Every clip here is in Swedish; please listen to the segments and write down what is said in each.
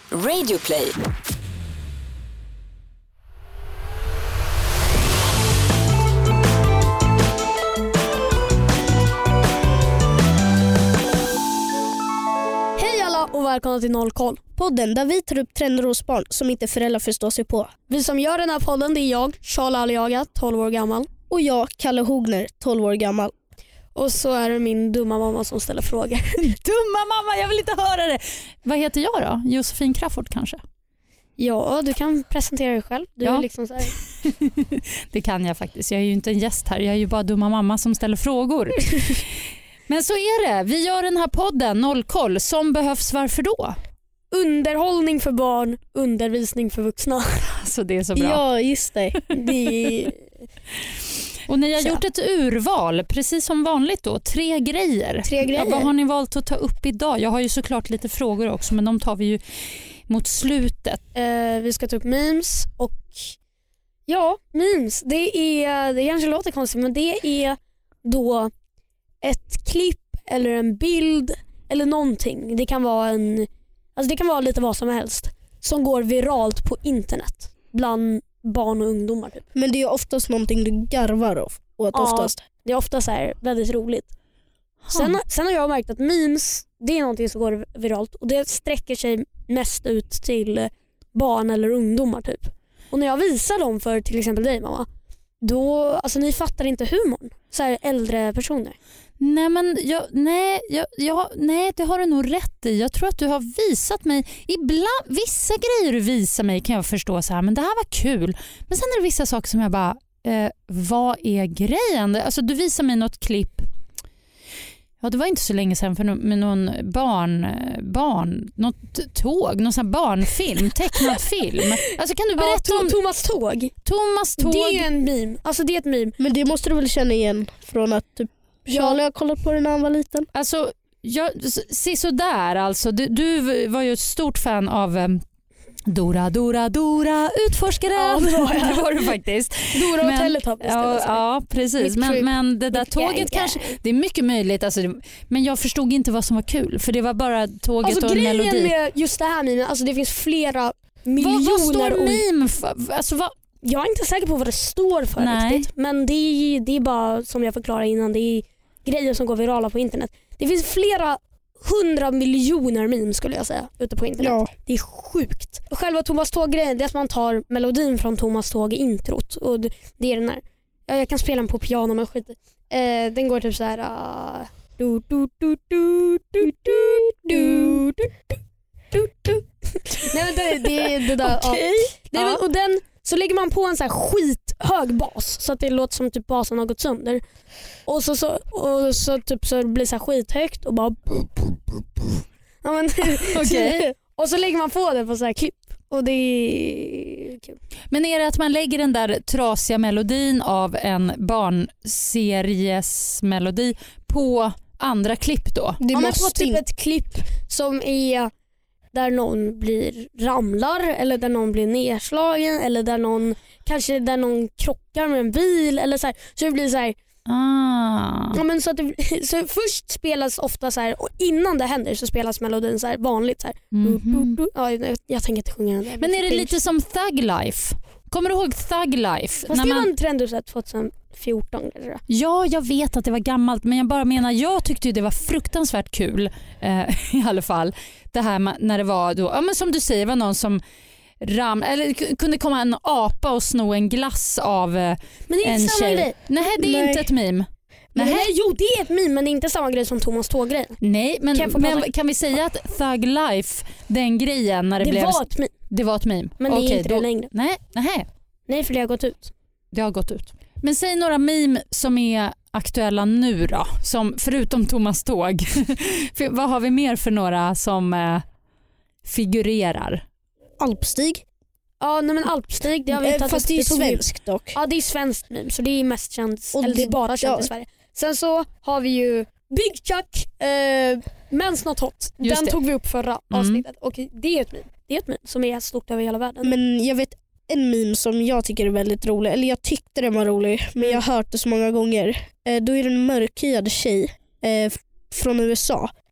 Radioplay. Hej alla och välkomna till Noll koll. Podden där vi tar upp trender hos barn som inte föräldrar förstår sig på. Vi som gör den här podden, det är jag, Charles Aliaga, 12 år gammal. Och jag, Kalle Hogner, 12 år gammal. Och så är det min dumma mamma som ställer frågor. Dumma mamma, jag vill inte höra det. Vad heter jag då? Josefin Crafoord kanske? Ja, du kan presentera dig själv. Du är liksom så här. Det kan jag faktiskt. Jag är ju inte en gäst här. Jag är ju bara dumma mamma som ställer frågor. Men så är det. Vi gör den här podden, Noll koll, som behövs. Varför då? Underhållning för barn, undervisning för vuxna. Så det är så bra. Ja, just det. Och ni har gjort ett urval, precis som vanligt då. 3 grejer. 3 grejer. Ja, vad har ni valt att ta upp idag? Jag har ju såklart lite frågor också, men de tar vi ju mot slutet. Vi ska ta upp memes och ja, memes. Det kanske låter konstigt, men det är då ett klipp eller en bild eller någonting. Det kan vara lite vad som helst som går viralt på internet bland barn och ungdomar typ. Men det är oftast någonting du garvar åt oftast. Det är ofta så här väldigt roligt. Sen har jag märkt att memes, det är någonting som går viralt och det sträcker sig mest ut till barn eller ungdomar typ. Och när jag visar dem för till exempel dig mamma, då, alltså ni fattar inte humorn. Så här äldre personer. Nej, men nej, det har du nog rätt i. Jag tror att du har visat mig ibland, vissa grejer du visar mig kan jag förstå så här, men det här var kul. Men sen är det vissa saker som jag bara, vad är grejen? Alltså du visar mig något klipp. Ja, det var inte så länge sedan med någon något tåg, någon sån här barnfilm, tecknad film. Alltså kan du berätta om Thomas Tåg? Thomas Tåg. Det är en meme. Alltså det är ett meme. Men det måste du väl känna igen från att typ Charlie har kollat på den när han var liten. Alltså, se så där alltså. Du var ju ett stort fan av Dora utforskare. Ja, det var du faktiskt. Dora och Teletubbies. Ja, precis. Men det där tåget kanske, det är mycket möjligt alltså, men jag förstod inte vad som var kul för det var bara tåget alltså, och en melodi. Grejen med just det här memen, alltså det finns flera miljoner. Vad står meme för? Alltså, jag är inte säker på vad det står för riktigt, men det är bara som jag förklarade innan, det är grejer som går virala på internet. Det finns flera 100 miljoner memes skulle jag säga ute på internet. Ja. Det är sjukt. Och själva Thomas Tåg-grejen, det är att man tar melodin från Thomas Tåg-introt och det är den här. Jag kan spela den på piano men skit. Den går typ så här. Nej men det är det där. Okej. Ja. Och den så lägger man på en så här skithög bas så att det låter som typ basen har gått sönder. Och så typ så det blir så här skithögt och bara ja, men, okay. Och så lägger man på det på så här klipp och det är kul. Men är det att man lägger den där trasiga melodin av en barnseries melodi på andra klipp då? Ja, men på typ ett klipp som är där någon ramlar eller där någon blir nedslagen eller där någon krockar med en bil eller så här. Så det blir så här. Ja, men så först spelas ofta så här och innan det händer så spelas melodin så här vanligt så här. Ja, jag tänker inte sjunga den. Men är det lite som Thug Life? Kommer du ihåg Thug Life? Fast det var en trend 2014 eller? Ja, jag vet att det var gammalt men jag bara menar, jag tyckte ju det var fruktansvärt kul i alla fall. Det här när det var då, ja men som du säger, var någon som eller kunde komma en apa och sno en glass av men det är en inte samma tjej. Grej. Nej, det är inte ett meme. Jo, det är ett meme men det är inte samma grej som Thomas Tåg-grejen. Nej, men kan vi säga att Thug Life, den grejen när det var ett meme. Det var ett meme. Men det är inte det längre. Nej, för det har gått ut. Det har gått ut. Men säg några meme som är aktuella nu då, som förutom Thomas Tåg. Vad har vi mer för några som figurerar? Alpstig. Ja, nej men Alpstig, det har vi fast det är svenskt dock. Ja, det är svenskt meme så det är mest känt, eller det är bara känt i Sverige. Sen så har vi ju Big Chuck, Men's Not Hot. Den tog vi upp förra avsnittet och det är ett meme. Det är ett meme som är stort över hela världen. Men jag vet en meme som jag tycker är väldigt rolig, eller jag tyckte den var rolig men jag har hört det så många gånger. Då är det en mörkhyad tjej från USA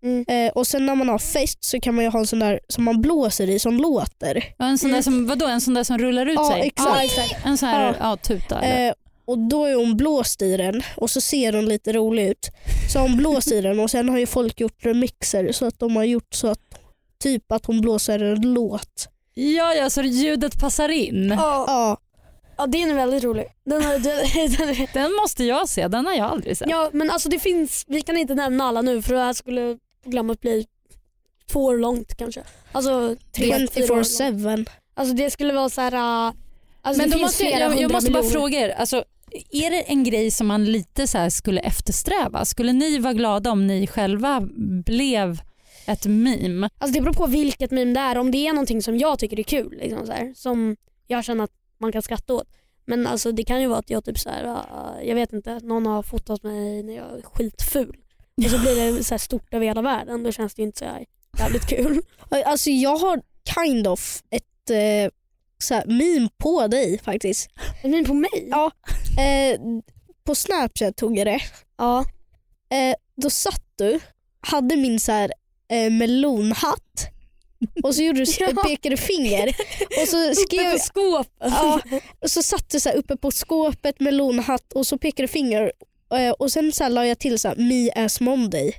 Och sen när man har fest så kan man ju ha en sån där som man blåser i som låter. Ja, en sån där som, vadå? En sån där som rullar ut sig? Exakt. En sån här tuta. Och då är hon blåst i den och så ser hon lite rolig ut. Så har hon blåst i den och sen har ju folk gjort remixer så att de har gjort så att typ att hon blåser en låt. Ja, så ljudet passar in. Ja. Ja, det är väldigt rolig. Den måste jag se, den har jag aldrig sett. Ja, men alltså det finns, vi kan inte nämna alla nu för det här skulle programmet bli 2 år långt kanske. Alltså 3-4 år 24/7. Alltså det skulle vara så här. Alltså men det då finns måste jag måste bara miljoner. fråga er, alltså, är det en grej som man lite så här skulle eftersträva? Skulle ni vara glada om ni själva blev ett meme? Alltså det beror på vilket meme det är. Om det är någonting som jag tycker är kul liksom så här, som jag känner att man kan skratta åt. Men alltså det kan ju vara att jag typ så här, jag vet inte, någon har fotat mig när jag är skitful. Och så blir det så här stort över hela världen. Då känns det inte så här jävligt kul. Alltså jag har kind of ett så här meme på dig faktiskt. Ett meme på mig? Ja. På Snapchat tog jag det. Ja. Då satt du, hade min så här melonhatt och så gjorde du pekade finger och så skrev uppe på skåpet. Ja, och så satt du så här uppe på skåpet melonhatt och så pekade finger och sen så här la jag till så här me as Monday.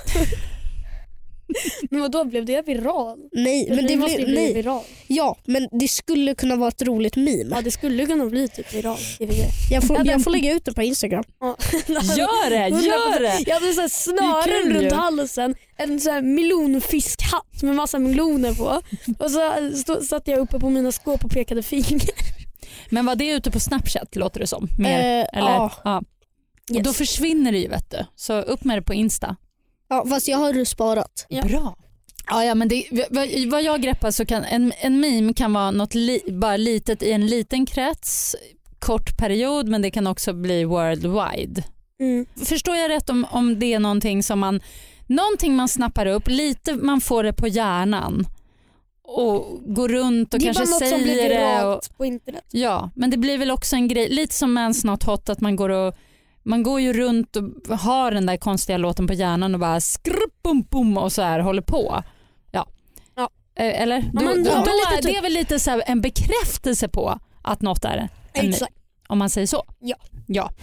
Men då blev det viral? Nej, men det måste blev bli viral. Ja, men det skulle kunna vara ett roligt meme. Ja, det skulle kunna bli typ viral. Jag får lägga ut det på Instagram. Ja. Gör det! Jag hade så här snören runt halsen, en så här melonfiskhatt med massa meloner på. Och så satt jag uppe på mina skåp och pekade finger. Men var det ute på Snapchat låter det som? Mer, eller? Ja. Yes. Och då försvinner det ju, vet du. Så upp med det på Insta. Ja, fast jag har det sparat. Ja. Bra. Ja, men det, vad jag greppar så kan en meme kan vara något bara litet i en liten krets, kort period, men det kan också bli worldwide. Förstår jag rätt om det är någonting som någonting man snappar upp, lite man får det på hjärnan och går runt och det kanske säger det. Det är bara något som blir viralt på internet. Ja, men det blir väl också en grej, lite som Man's Not Hot, att man går ju runt och har den där konstiga låten på hjärnan och bara skrupp bum bum och så här håller på. Ja. Eller? Det är väl lite så här en bekräftelse på att något är en Exakt. om man säger så. Ja.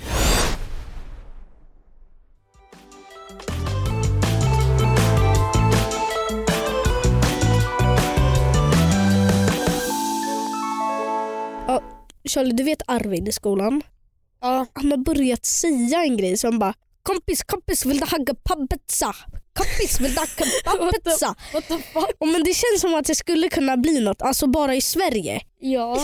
Charlie, du vet Arvid i skolan? Ja. Han har börjat säga en grej som bara kompis vill du hagga pappetsa? Kompis vill du hagga pappetsa? What the fuck? Men det känns som att det skulle kunna bli något, alltså bara i Sverige. Ja.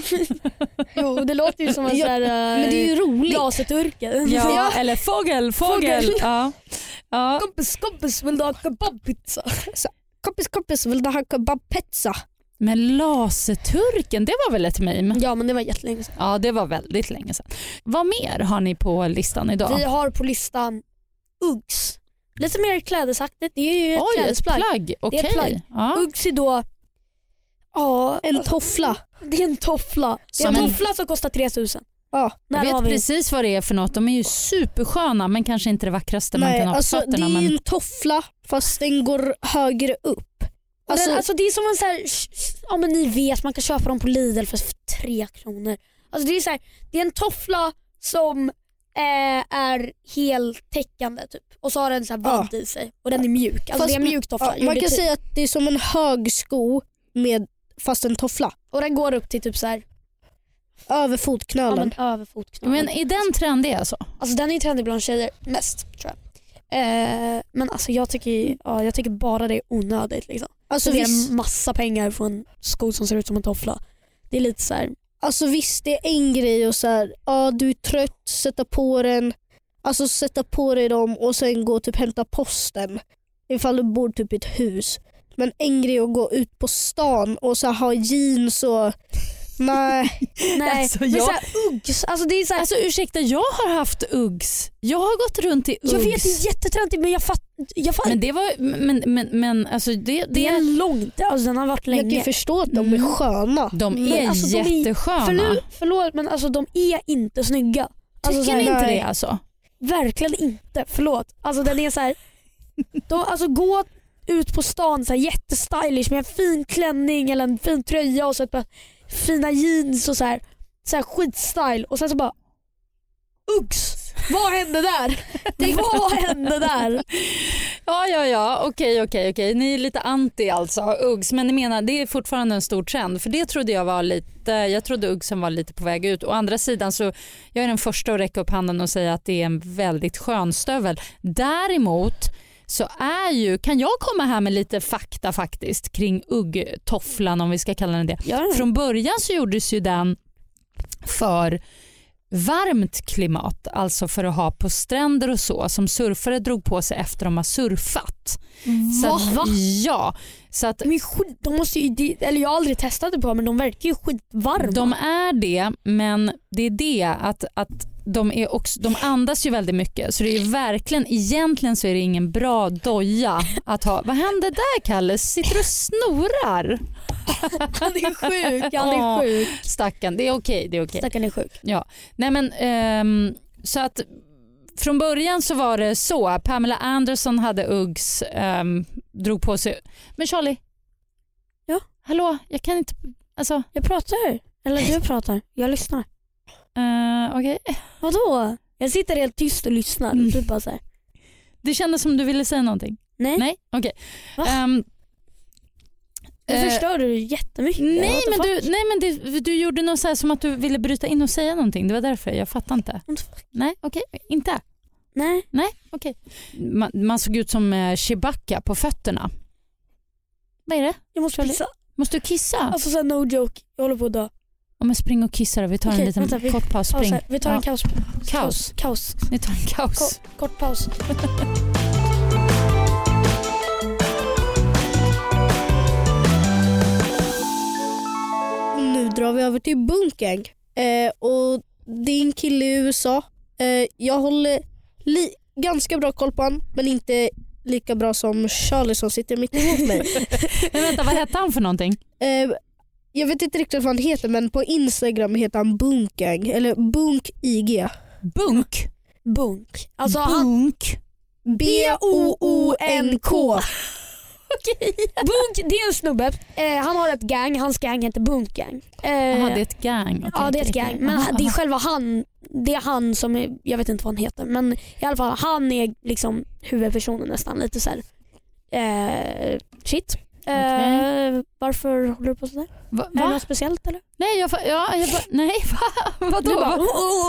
Jo, det låter ju som en sån här men det är ju roligt. Glaseturken. Ja, eller fågel. Ja. Kompis vill du ha kebabpizza? Kompis vill du hagga pappetsa? Men laserturken, det var väl ett meme? Ja, men det var jättelänge sedan. Ja, det var väldigt länge sedan. Vad mer har ni på listan idag? Vi har på listan Uggs. Lite mer klädesaktigt. Det är ju ett klädesplagg. Plagg. Det är ett plagg. Ja. Uggs är då en toffla. Det är en toffla. Det är en toffla som kostar 3000. Ja, jag vet precis vad det är för något. De är ju supersköna, men kanske inte det vackraste man kan ha på fötterna. Det är en toffla fast den går högre upp. Alltså det är som en så här, ja men ni vet, man kan köpa dem på Lidl för 3 kronor. Alltså det är så här, det är en toffla som är heltäckande typ. Och så har den så här vadd i sig och den är mjuk. Alltså det är en mjuk toffla. Man kan säga att det är som en hög sko med fast en toffla. Och den går upp till typ så här över fotknölen. Ja, över fotknölen. Men är den trendig alltså? Alltså den är trendig bland tjejer mest, tror jag. Men alltså jag tycker bara det är onödigt liksom. Alltså det är massa pengar för en sko som ser ut som en toffla. Det är lite så här. Alltså visst, det är en grej och så här, du är trött, sätta på den. Alltså sätta på dig dem och sen gå typ hämta posten. Ifall du bor typ i ett hus. Men en grej att gå ut på stan och så ha jeans och nej. Alltså, men så här, Uggs, alltså det är så här, alltså ursäkta, jag har haft Uggs. Jag har gått runt i Uggs. Jag vet, det är jättetrendigt, men jag fattar. Men det var men alltså det är långt. Alltså den har varit länge. Jag kan förstå att de är sköna. De är alltså, jättesköna. Förlåt, men alltså de är inte snygga. Alltså, tycker ni inte det alltså? Verkligen inte. Förlåt. Alltså den är så här. Alltså gå ut på stan så här, jättestylish med en fin klänning eller en fin tröja och så ett par fina jeans och så här skitstyle och sen så bara Uggs. Vad hände där? Vad hände där? Ja. Okej. Ni är lite anti alltså Uggs, men ni menar det är fortfarande en stor trend, för det trodde jag var lite, jag trodde Uggsen var lite på väg ut. Å andra sidan så jag är den första att räcka upp handen och säga att det är en väldigt skön stövel. Däremot så kan jag komma här med lite fakta faktiskt kring uggtofflan, om vi ska kalla den det. Ja. Från början så gjordes ju den för varmt klimat, alltså för att ha på stränder och så, som surfare drog på sig efter de har surfat. Va? Ja. Så att, men de måste ju, eller jag har aldrig testat det på, men de verkar ju skitvarma. De är det, men det är det att de andas ju väldigt mycket, så det är verkligen, egentligen så är det ingen bra doja att ha. Vad hände där, Kalle? Sitter och snorar? Han är sjuk. Stackarn, det är okej. Stackarn är sjuk. Ja. Nej men så att från början så var det så. Pamela Anderson hade Uggs, drog på sig. Men Charlie? Ja? Hallå, jag kan inte, alltså. Jag pratar, eller du pratar. Jag lyssnar. Okej. Vadå? Jag sitter helt tyst och lyssnar. Du bara så här. Det kändes som du ville säga någonting. Nej. Okej. Du förstörde jättemycket. Nej men du gjorde något så här som att du ville bryta in och säga någonting. Det var därför jag fattar inte. Nej, okej. Inte. Nej, okej. Man såg ut som Chewbacca på fötterna. Vad är det? Jag måste kissa. Måste du kissa? Alltså så no joke. Jag håller på att dö. Om jag springer och kissar då. Vi tar en liten kort paus. Spring. Vi tar en kaos. Vi tar en kaos. Kort paus. Nu drar vi över till Bunkgang. Och det är en kille i USA. Jag håller ganska bra koll på han, men inte lika bra som Charlie som sitter mitt emot mig. Men vänta, vad heter han för någonting? Jag vet inte riktigt vad han heter, men på Instagram heter han Bunkgang. Eller Bunk-IG. Bunk. Alltså Bunk. B-O-O-N-K. Okej. Bunk, det är en snubbe. Han har ett gang. Hans gang heter Bunkgang. Jaha, det är ett gang. Okay, ja, det är ett gang. Men det är själva han. Det är han som är, jag vet inte vad han heter, men i alla fall han är liksom huvudpersonen nästan, lite så här. Shit. Okay. Varför håller du på sådär? Är det något speciellt eller? Nej, nej, vadå? Va?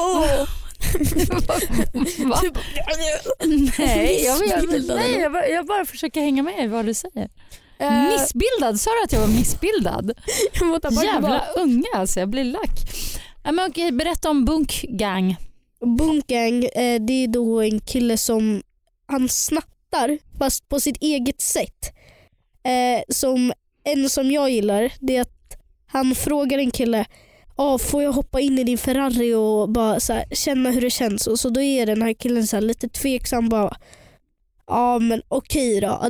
Nej, jag bara försöker hänga med i vad du säger. Missbildad, sa du att jag var missbildad? Jävla unga alltså, jag blir lack. Men okej, berätta om Bunkgang. Bunkgang, det är då en kille som han snattar fast på sitt eget sätt. Som jag gillar, det är att han frågar en kille: får jag hoppa in i din Ferrari och bara så här, känna hur det känns? Och så då är den här killen så här, lite tveksam, bara men okej då,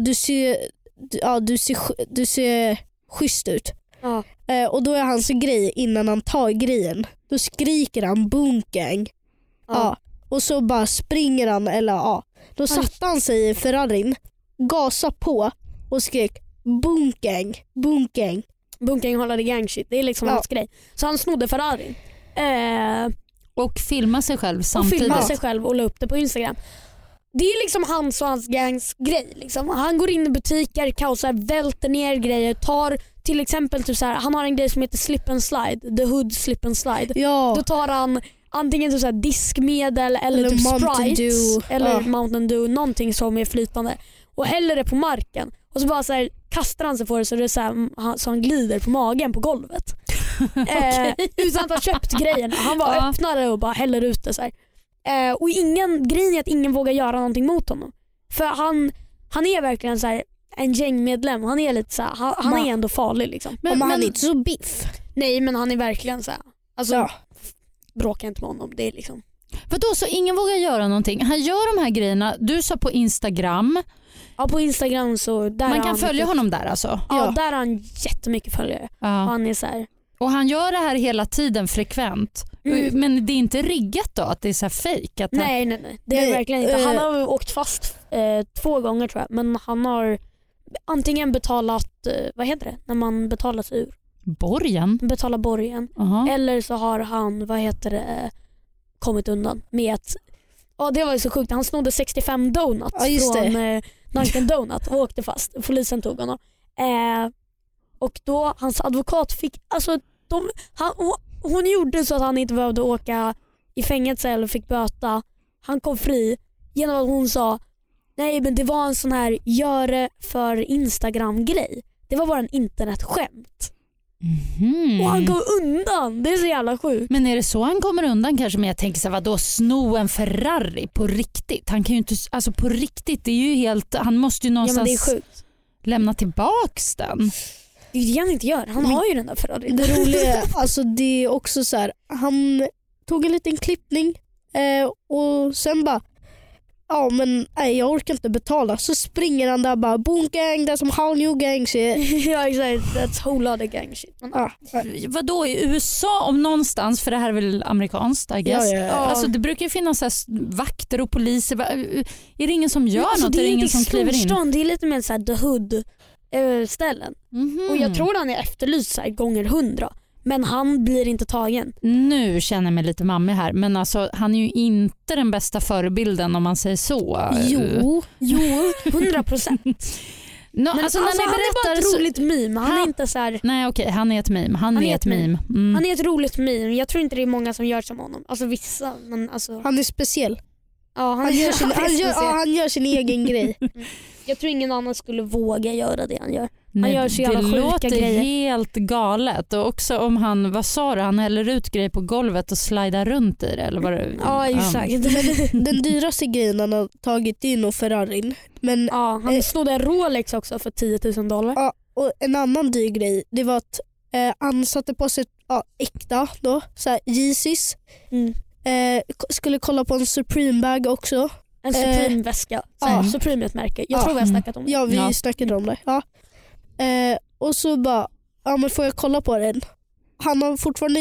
du ser schysst ut. Ja. Och då är hans grej, innan han tar grejen, då skriker han Bunkgang. Och så bara springer han, eller då satte han sig i Ferrarin, gasade på och skrek Bunkgang. Bunkgang håller gang shit. Det är liksom hans grej. Så han snodde Ferrarin. Och filmade sig själv samtidigt. Och filmade sig själv och la upp det på Instagram. Det är liksom hans och hans gangs grej. Liksom. Han går in i butiker, kaosar, välter ner grejer. Tar till exempel typ så här, han har en grej som heter slip and slide. The Hood slip and slide. Ja. Då tar han antingen typ så här diskmedel eller typ Sprite eller Mountain Dew, någonting som är flytande, och häller det på marken. Och så bara så här, kastar han sig för det så det är så här, så han glider på magen på golvet. Utan att ha köpt grejen. Han bara öppnar det och bara häller ut det så här. Och grejen är att ingen vågar göra någonting mot honom. För han är verkligen så här en gängmedlem. Han är lite så här, han är ändå farlig liksom. Men han är inte så biff. Nej, men han är verkligen så här, alltså bråka inte med honom. Det är liksom. Vadå, så ingen vågar göra någonting? Han gör de här grejerna. Du sa på Instagram. Ja, på Instagram så där man kan följa honom där alltså. Ja, där har han jättemycket följare. Och han är så här, Och han gör det här hela tiden frekvent. Men det är inte riggat då att det är så här fake? Att nej. Det är verkligen inte. Han har åkt fast 2 gånger tror jag. Men han har antingen betalat, vad heter det? När man betalar sig ur. Borgen? Betalar borgen. Eller så har han, kommit undan med att, det var ju så sjukt. Han snodde 65 donuts från Dunkin' Donut och åkte fast. Polisen tog honom. Och då hans advokat fick, alltså hon gjorde så att han inte behövde åka i fängelse eller fick böta. Han kom fri genom att hon sa nej, men det var en sån här gör det för Instagram-grej. Det var bara en internetskämt. Och han går undan. Det är så jävla sjukt. Men är det så han kommer undan kanske? Men jag tänker så här, vadå, sno en Ferrari på riktigt? Han kan ju inte, alltså på riktigt, det är ju helt, han måste ju någonstans det är sjukt. Lämna tillbaks den. Det är det han inte gör. Han har ju den där Ferrari. Det roliga alltså det är också så här, han tog en liten klippning och sen bara jag orkar inte betala. Så springer han där bara boom gang, that's some whole new gang shit. Ja exakt, that's whole other gang shit. Vadå i USA om någonstans, för det här är väl amerikanskt I guess. Ja. Alltså det brukar ju finnas så här vakter och poliser. Är det ingen som gör något? Det är ingen som kliver in? Det är lite mer så här the hood ställen. Och jag tror han är efterlyst så här gånger 100. Men han blir inte tagen. Nu känner jag mig lite mammig här. Men alltså, han är ju inte den bästa förebilden om man säger så. Jo 100%. Men alltså, han är bara ett roligt meme. Han är inte så här... Nej okej, han är ett meme. Han är ett meme. Han är ett roligt meme. Jag tror inte det är många som gör som honom. Alltså vissa. Men alltså... Han är speciell. Ja, han gör sin egen grej. Jag tror ingen annan skulle våga göra det han gör. Nej, han gör så jävla sjuka grejer. Det låter helt galet. Och också om han, vad sa du, han häller ut grejer på golvet och slidar runt i det. Eller vad det, ja exakt. Den dyraste grejen han har tagit in och Ferrarin. Men, han snodde en Rolex också för $10,000. Ja, och en annan dyr grej, det var att han satte på sig äkta då, så här, Yeezys. Skulle kolla på en Supreme-bag också. En Supreme-väska. Supreme är ett märke. Jag tror vi har snackat om det. Ja, vi snackade om det. Ja. Och så bara, men får jag kolla på den? Han har fortfarande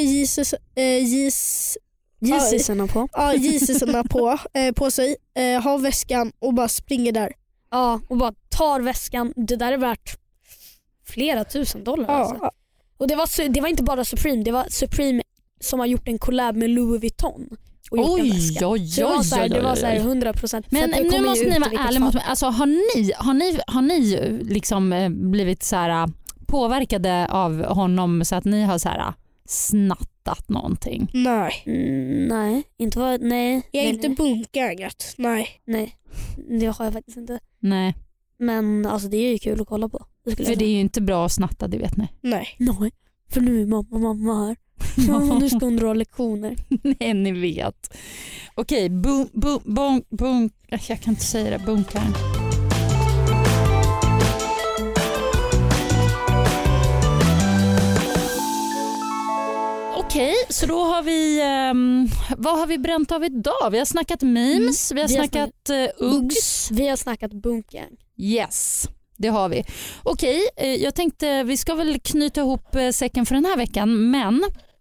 Yeezysarna på. Ja, Yeezysarna på sig. Har väskan och bara springer där. Ja, och bara tar väskan. Det där är värt flera $1,000. Alltså. Och det var inte bara Supreme. Det var Supreme som har gjort en collab med Louis Vuitton. Oj. Det var så här 100%. Men nu måste ni vara ärliga mot mig. Alltså, har ni liksom blivit så här påverkade av honom så att ni har så här snattat någonting? Nej, inte vad. Nej. Jag är inte bunkangat. Nej, det har jag faktiskt inte. Nej. Men alltså det är ju kul att kolla på. För det är ju inte bra att snatta, det vet ni. Nej. För nu är mamma här. Nu ska hon dra lektioner. Nej, ni vet. Okej, jag kan inte säga det, bunkaren. Okej, så då har vi vad har vi bränt av idag? Vi har snackat memes, vi har snackat Uggs. Vi har snackat bunkern. Yes. Det har vi. Okej, jag tänkte vi ska väl knyta ihop säcken för den här veckan, men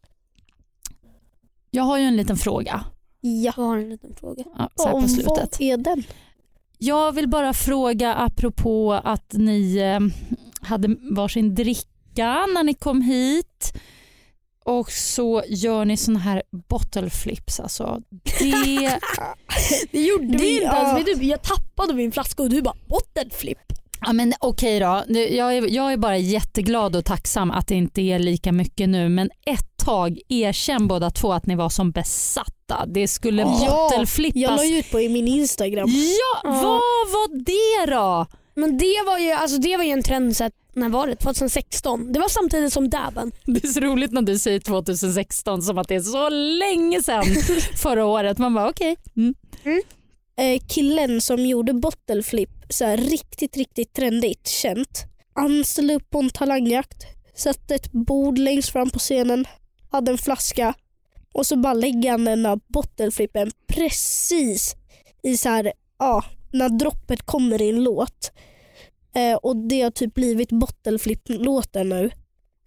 jag har ju en liten fråga. Jag har en liten fråga. Ja, så här på slutet. Vad är den? Jag vill bara fråga apropå att ni hade varsin dricka när ni kom hit. Och så gör ni såna här bottle flips. Alltså, det gjorde vi inte. Alltså, jag tappade min flaska och du bara bottle flip. Ja, men okej då. Jag är bara jätteglad och tacksam att det inte är lika mycket nu. Men ett tag erkänn båda två att ni var som besatta. Det skulle bottleflippas. Jag la ut på i min Instagram. Ja, vad var det då? Men det var ju en trend så när var det? 2016. Det var samtidigt som dabben. Det är så roligt när du säger 2016 som att det är så länge sedan förra året. Man bara okej. Killen som gjorde bottle flip, så här riktigt trendigt känt. Han ställde upp på en talangjakt, satte ett bord längst fram på scenen, hade en flaska och så bara lägger han den här bottle flippen precis i så här, när droppet kommer i en låt. Och det har typ blivit bottle flip-låten nu.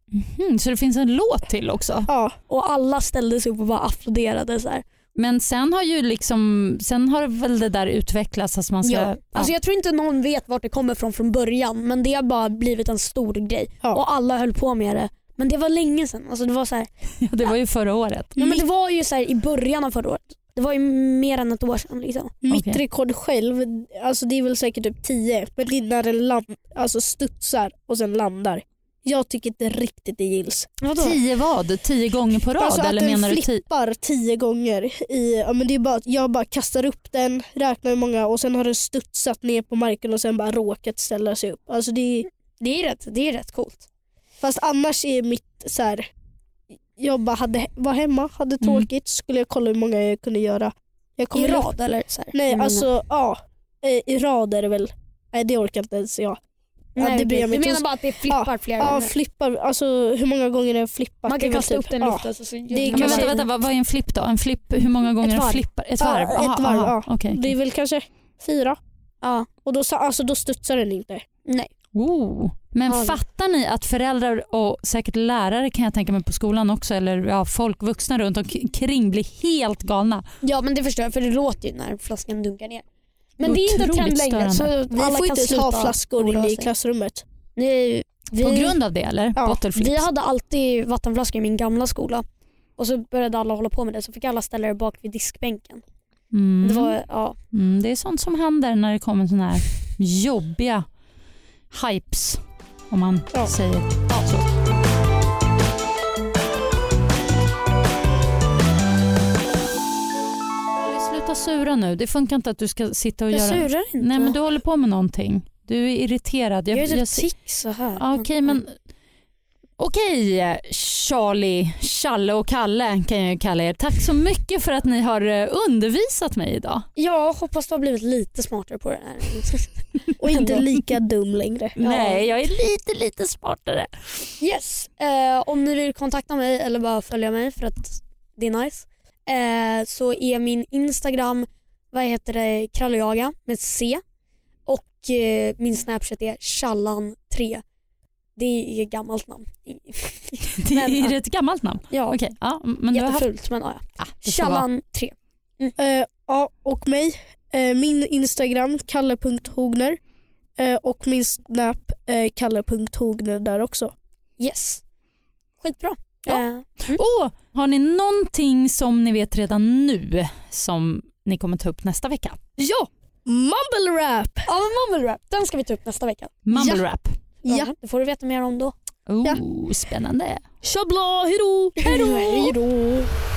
Så det finns en låt till också? Ja. Och alla ställde sig upp och bara applåderade så här. Men sen har väl det där utvecklats att man ska... Ja. Alltså jag tror inte någon vet vart det kommer från början, men det har bara blivit en stor grej. Ja. Och alla höll på med det. Men det var länge sedan. Alltså det var så här, Ja, det var ju förra året. ja, men det var ju så här i början av förra året. Det var ju mer än ett år sedan liksom. Mitt Okej. rekord själv, alltså det är väl säkert typ 10, men det är när den studsar och sen landar. Jag tycker inte riktigt det gills. 10 vad? 10 gånger på rad? Alltså eller att den menar du 10? flippar 10 gånger. Men det är bara att jag bara kastar upp den, räknar hur många och sen har den studsat ner på marken och sen bara råkat ställa sig upp. Alltså det är rätt coolt. Fast annars är mitt så här, jag bara var hemma, hade tråkigt, skulle jag kolla hur många jag kunde göra. I rad eller så här? Nej, alltså i rad är det väl. Nej, det orkar inte ens jag. Nej, du menar bara att det flippar flera gånger? Ja, flippar. Alltså hur många gånger är flippat? Man kan kasta upp den i luften. Men vänta, vad är en flipp då? En flipp, hur många gånger flippar? Ett varv? Ett varv, ja. Okay. Det är väl kanske 4. Ja. Och då studsar den inte. Nej. Men fattar ni att föräldrar och säkert lärare, kan jag tänka mig på skolan också, eller folk vuxna runt omkring blir helt galna? Ja, men det förstår jag, för det låter ju när flaskan dunkar ner. Men det är inte trend längre, så vi får inte ha flaskor inne i klassrummet. Nej, på grund av det eller? Ja, vi hade alltid vattenflaskor i min gamla skola. Och så började alla hålla på med det, så fick alla ställa det bak vid diskbänken. Det var, det är sånt som händer när det kommer såna här jobbiga hypes, om man säger så. Sluta sura nu. Det funkar inte att du ska sitta och göra... Jag surar inte. Nej, men du håller på med någonting. Du är irriterad. Jag är tick så här. Okej, Charlie, Challe och Kalle kan jag kalla er. Tack så mycket för att ni har undervisat mig idag. Jag hoppas du har blivit lite smartare på det här. Och inte lika dum längre. Nej, jag är lite smartare. Yes, om ni vill kontakta mig eller bara följa mig för att det är nice, så är min Instagram, krallejaga med C, och min Snapchat är Challan3. Det är ett gammalt namn. Det är ett gammalt namn? Ja. Okej. Ja, men jättefult, men Challan3. Och mig, min Instagram kalle.hogner, och min Snap kalle.hogner där också. Yes. Skitbra. Har ni någonting som ni vet redan nu som ni kommer ta upp nästa vecka? Ja, mumble rap. Ja, mumble rap. Den ska vi ta upp nästa vecka. Mumble rap. Ja, det får du veta mer om då. Spännande. Tjabla, hejdå. Hejdå.